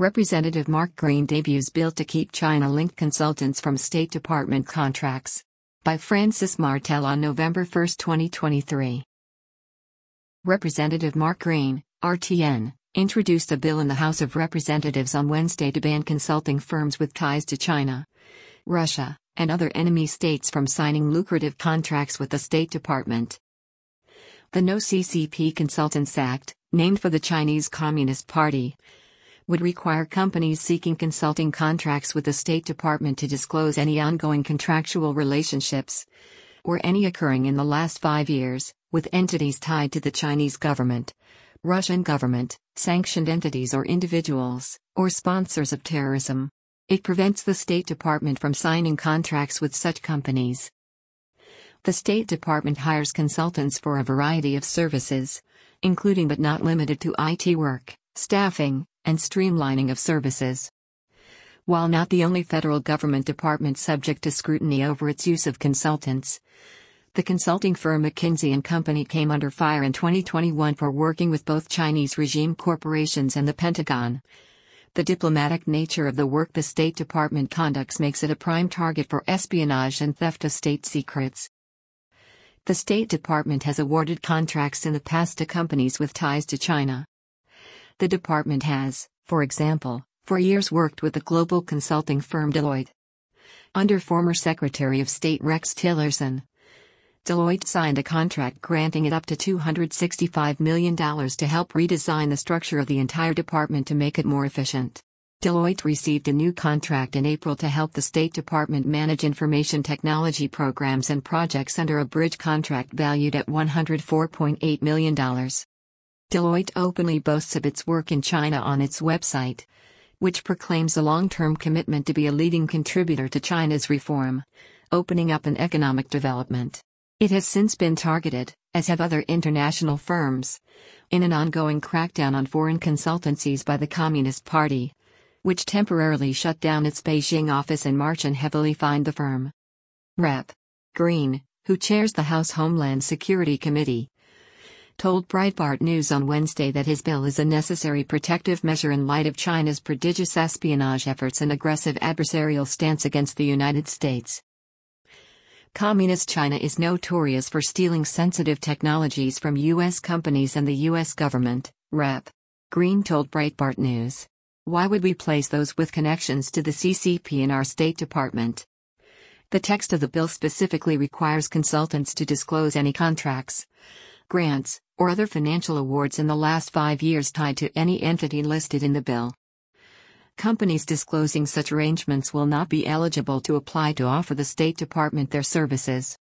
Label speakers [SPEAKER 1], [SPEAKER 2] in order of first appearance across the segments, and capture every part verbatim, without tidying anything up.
[SPEAKER 1] Representative Mark Green debuts bill to keep China-linked consultants from State Department contracts. By Francis Martel on November first, twenty twenty-three. Representative Mark Green, R T N, introduced a bill in the House of Representatives on Wednesday to ban consulting firms with ties to China, Russia, and other enemy states from signing lucrative contracts with the State Department. The No C C P Consultants Act, named for the Chinese Communist Party, would require companies seeking consulting contracts with the State Department to disclose any ongoing contractual relationships, or any occurring in the last five years, with entities tied to the Chinese government, Russian government, sanctioned entities or individuals, or sponsors of terrorism. It prevents the State Department from signing contracts with such companies. The State Department hires consultants for a variety of services, including but not limited to I T work, staffing, and streamlining of services. While not the only federal government department subject to scrutiny over its use of consultants, the consulting firm McKinsey and Company came under fire in twenty twenty-one for working with both Chinese regime corporations and the Pentagon. The diplomatic nature of the work the State Department conducts makes it a prime target for espionage and theft of state secrets. The State Department has awarded contracts in the past to companies with ties to China. The department has, for example, for years worked with the global consulting firm Deloitte. Under former Secretary of State Rex Tillerson, Deloitte signed a contract granting it up to two hundred sixty-five million dollars to help redesign the structure of the entire department to make it more efficient. Deloitte received a new contract in April to help the State Department manage information technology programs and projects under a bridge contract valued at one hundred four point eight million dollars. Deloitte openly boasts of its work in China on its website, which proclaims a long-term commitment to be a leading contributor to China's reform, opening up and economic development. It has since been targeted, as have other international firms, in an ongoing crackdown on foreign consultancies by the Communist Party, which temporarily shut down its Beijing office in March and heavily fined the firm. Representative Green, who chairs the House Homeland Security Committee, told Breitbart News on Wednesday that his bill is a necessary protective measure in light of China's prodigious espionage efforts and aggressive adversarial stance against the United States. Communist China is notorious for stealing sensitive technologies from U S companies and the U S government, Representative Green told Breitbart News. Why would we place those with connections to the C C P in our State Department? The text of the bill specifically requires consultants to disclose any contracts, grants, or other financial awards in the last five years tied to any entity listed in the bill. Companies disclosing such arrangements will not be eligible to apply to offer the State Department their services.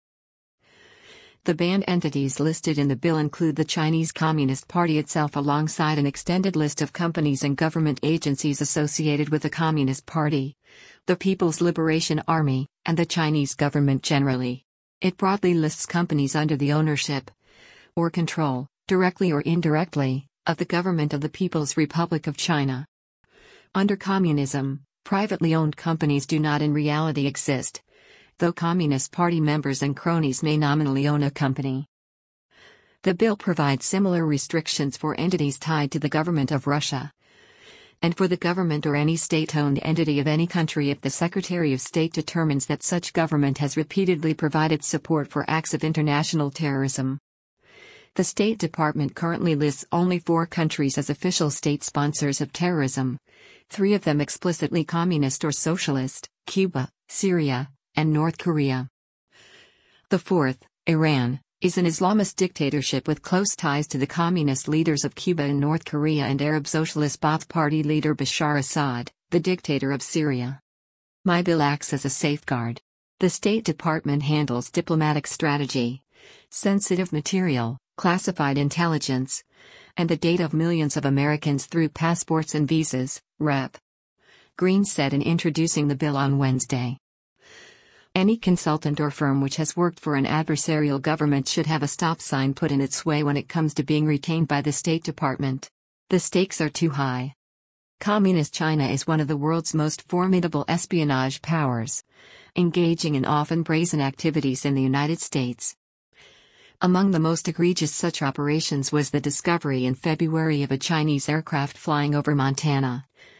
[SPEAKER 1] The banned entities listed in the bill include the Chinese Communist Party itself alongside an extended list of companies and government agencies associated with the Communist Party, the People's Liberation Army, and the Chinese government generally. It broadly lists companies under the ownership or control, directly or indirectly, of the government of the People's Republic of China. Under communism, privately owned companies do not in reality exist, though Communist Party members and cronies may nominally own a company. The bill provides similar restrictions for entities tied to the government of Russia, and for the government or any state-owned entity of any country if the Secretary of State determines that such government has repeatedly provided support for acts of international terrorism. The State Department currently lists only four countries as official state sponsors of terrorism, three of them explicitly communist or socialist: Cuba, Syria, and North Korea. The fourth, Iran, is an Islamist dictatorship with close ties to the communist leaders of Cuba and North Korea and Arab Socialist Ba'ath Party leader Bashar Assad, the dictator of Syria. My bill acts as a safeguard. The State Department handles diplomatic strategy, sensitive material, classified intelligence, and the data of millions of Americans through passports and visas, Representative Green said in introducing the bill on Wednesday. Any consultant or firm which has worked for an adversarial government should have a stop sign put in its way when it comes to being retained by the State Department. The stakes are too high. Communist China is one of the world's most formidable espionage powers, engaging in often brazen activities in the United States. Among the most egregious such operations was the discovery in February of a Chinese aircraft flying over Montana,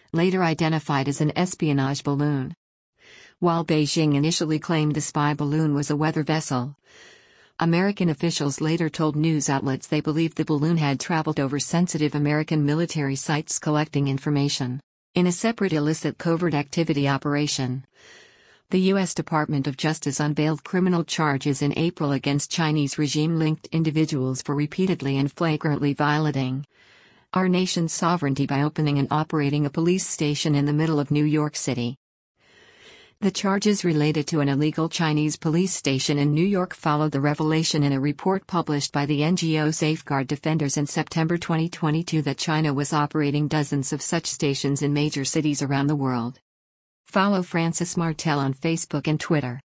[SPEAKER 1] later identified as an espionage balloon. While Beijing initially claimed the spy balloon was a weather vessel, American officials later told news outlets they believed the balloon had traveled over sensitive American military sites collecting information. In a separate illicit covert activity operation, the U S Department of Justice unveiled criminal charges in April against Chinese regime-linked individuals for repeatedly and flagrantly violating our nation's sovereignty by opening and operating a police station in the middle of New York City. The charges related to an illegal Chinese police station in New York followed the revelation in a report published by the N G O Safeguard Defenders in September twenty twenty-two that China was operating dozens of such stations in major cities around the world. Follow Francis Martel on Facebook and Twitter.